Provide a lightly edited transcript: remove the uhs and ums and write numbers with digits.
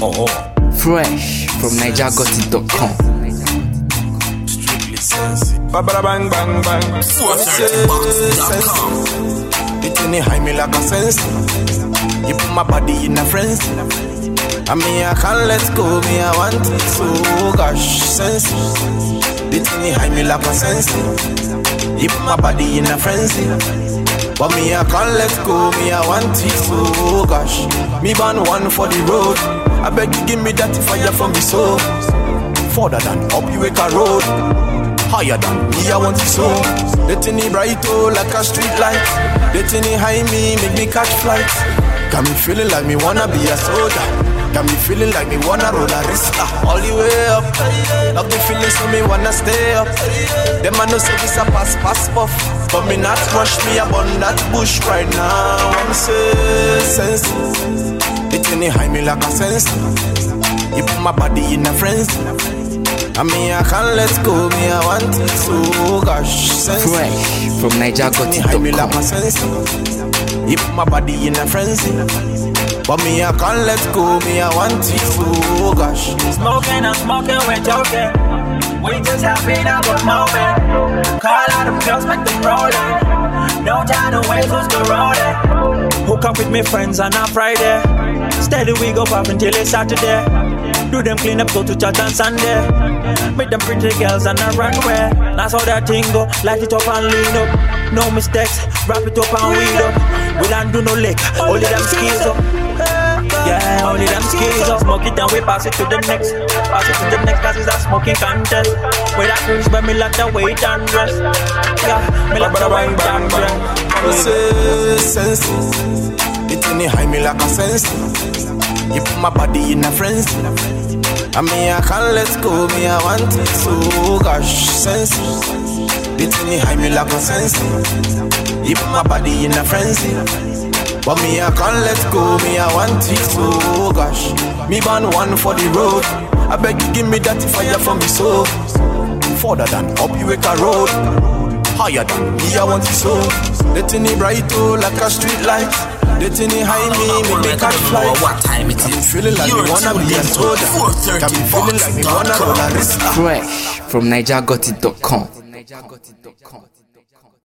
Oh. Fresh from NigerGotIt.com. Strictly sensi. Bang bang bang. 430box.com. It in high me like a sense. You put my body in a frenzy. I mean I can't let go, me I want it so gosh sense. It in high me like a sense. You put my body in a frenzy. But me I can't let go, me I want it so gosh. Me born one for the road. I beg you give me that fire from the soul. Further than up you wake a road. Higher than me I want it so. The tinny bright oh like a street light. The tinny high me make me catch flight. Got me feeling like me wanna be a soldier. Got me feeling like me wanna roll a wrist all the way up. Love the feeling so me wanna stay up. Them I know say this a pass puff. But me not rush me up on that bush right now. I'm sense. It in high me like a sense. You put my body in a frenzy. I mean I can't let go, me I want it so gosh sense. Fresh from High me like a NigerGotIt.com. sense. You put my body in a frenzy. But me I can't let go, me I want it so gosh. Smoking, I'm smoking, we're joking. We just happy now, we're moving. Call out them girls, make them rolling. No time to waste, who's the rolling? Hook up with me friends on a Friday. Steady we go pop until it's Saturday. Do them clean up, go to church on Sunday. Meet them pretty girls on the runway. That's how that thing go, light it up and lean up. No mistakes, wrap it up and weed up. We don't do no lick, only them skis up. Yeah, only them skis up. Smoke it and we pass it to the next. Pass it to the next, cause it's a smoking contest. With that cruise, but me like the wait and rest. Yeah, me like the wait and rest. Sense. It in high me like a sense. You put my body in a frenzy. I mean I can't let go, me I want it so gosh sense. It in high me like a sense. You put my body in a frenzy. But me I can't let go, me I want it so gosh. Me born one for the road. I beg you give me that fire from the soul. Further than up you wake a road. Higher than me I want it so. The tinny bright oh like a street light. The tinny high me make me catch flight. What time it Got me is? feeling like me wanna be a soldier. Got me feeling like me wanna roll a wrist. Fresh from NigerGotIt.com.